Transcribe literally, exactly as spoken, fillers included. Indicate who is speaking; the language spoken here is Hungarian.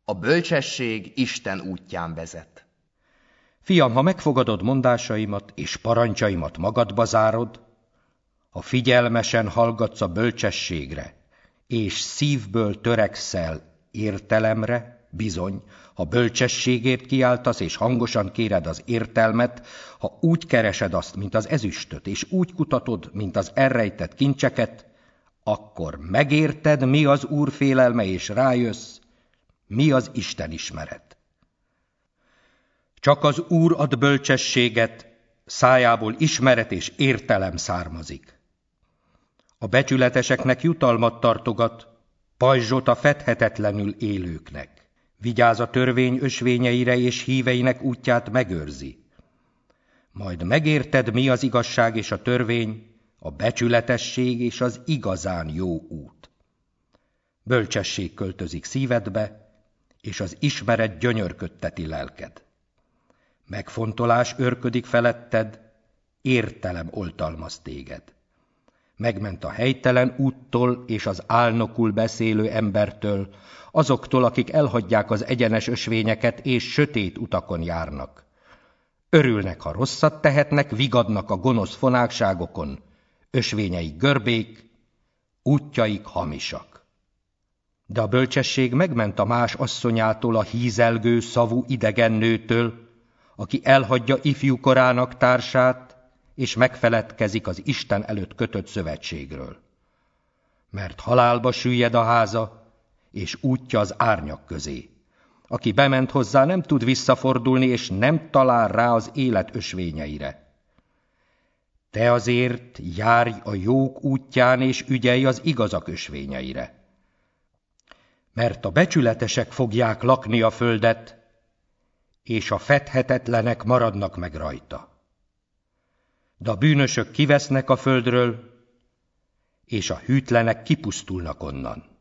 Speaker 1: A bölcsesség Isten útján vezet.
Speaker 2: Fiam, ha megfogadod mondásaimat és parancsaimat magadba zárod, ha figyelmesen hallgatsz a bölcsességre, és szívből törekszel értelemre, bizony, ha bölcsességért kiáltasz, és hangosan kéred az értelmet, ha úgy keresed azt, mint az ezüstöt, és úgy kutatod, mint az elrejtett kincseket, akkor megérted, mi az Úr félelme, és rájössz, mi az Isten ismeret. Csak az Úr ad bölcsességet, szájából ismeret és értelem származik. A becsületeseknek jutalmat tartogat, pajzsot a fedhetetlenül élőknek. Vigyáz a törvény ösvényeire, és híveinek útját megőrzi. Majd megérted, mi az igazság és a törvény, a becsületesség és az igazán jó út. Bölcsesség költözik szívedbe, és az ismeret gyönyörködteti lelked. Megfontolás őrködik feletted, értelem oltalmaz téged. Megment a helytelen úttól és az álnokul beszélő embertől, azoktól, akik elhagyják az egyenes ösvényeket és sötét utakon járnak. Örülnek, ha rosszat tehetnek, vigadnak a gonosz fonákságokon, ösvényeik görbék, útjaik hamisak. De a bölcsesség megment a más asszonyától, a hízelgő szavú idegen nőtől, aki elhagyja ifjú korának társát, és megfeledkezik az Isten előtt kötött szövetségről. Mert halálba süllyed a háza, és útja az árnyak közé. Aki bement hozzá, nem tud visszafordulni, és nem talál rá az élet ösvényeire. Te azért járj a jók útján, és ügyelj az igazak ösvényeire. Mert a becsületesek fogják lakni a földet, és a fedhetetlenek maradnak meg rajta. De a bűnösök kivesznek a földről, és a hűtlenek kipusztulnak onnan.